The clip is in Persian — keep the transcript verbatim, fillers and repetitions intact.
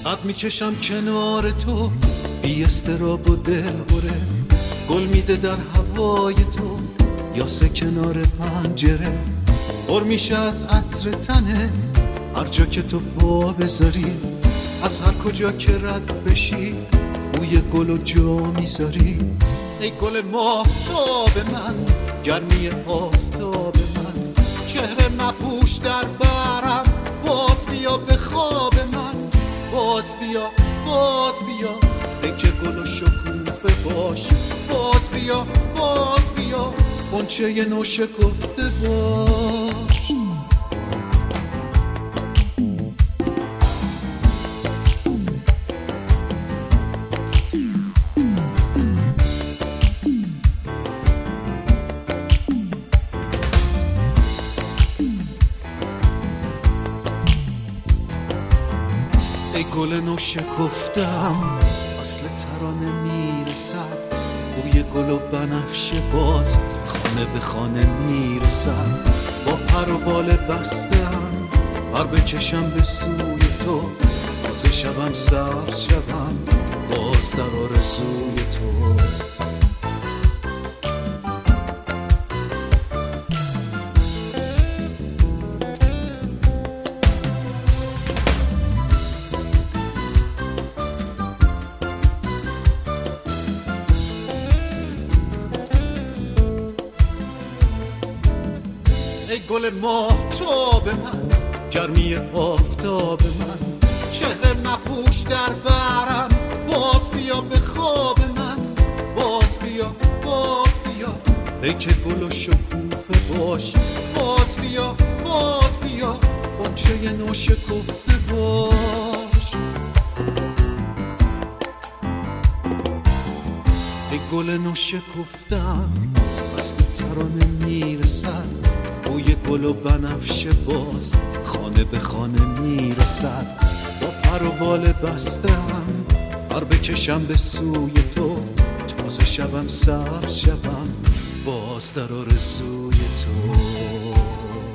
قد میکشم کنار تو بی استراب و دل بره، گل میده در هوای تو یاسه کنار پنجره، پر میشه از عطر تنه هر جا که تو پا بذاری، از هر کجا که رد بشی بوی گل و جا میذاری. ای گل ماهتاب من، گرمی آفتاب من، چهره مپوش در برم، باز بیا به خواب من، باز بیا باز بیا ای که گل و شکوفه باش، باز بیا باز بیا غنچه نو شکفته باش. ای گل نو شکفتم فصل ترانه میرسد، بوی گل و بنفشه باز خانه به خانه میرسد، با پر و بال بستم بر بچشم به سوی تو، تازه شبم سبز شبم باز در آرزوی تو. ای گل ماهتاب من، گرمی آفتاب من، چهره مپوش در برم، باز بیا به خواب من، باز بیا باز بیا ای که گل و شکوفه باش، باز بیا باز بیا غنچه نو شکفته باش. ای گل نو شکفتم فصل ترانه میرسد، بوی گل و بنفشه باز خانه به خانه میرسد، با پر و بال بستم بر بکشم به سوی تو، تازه شبم سبز شبم باز در آرزوی تو.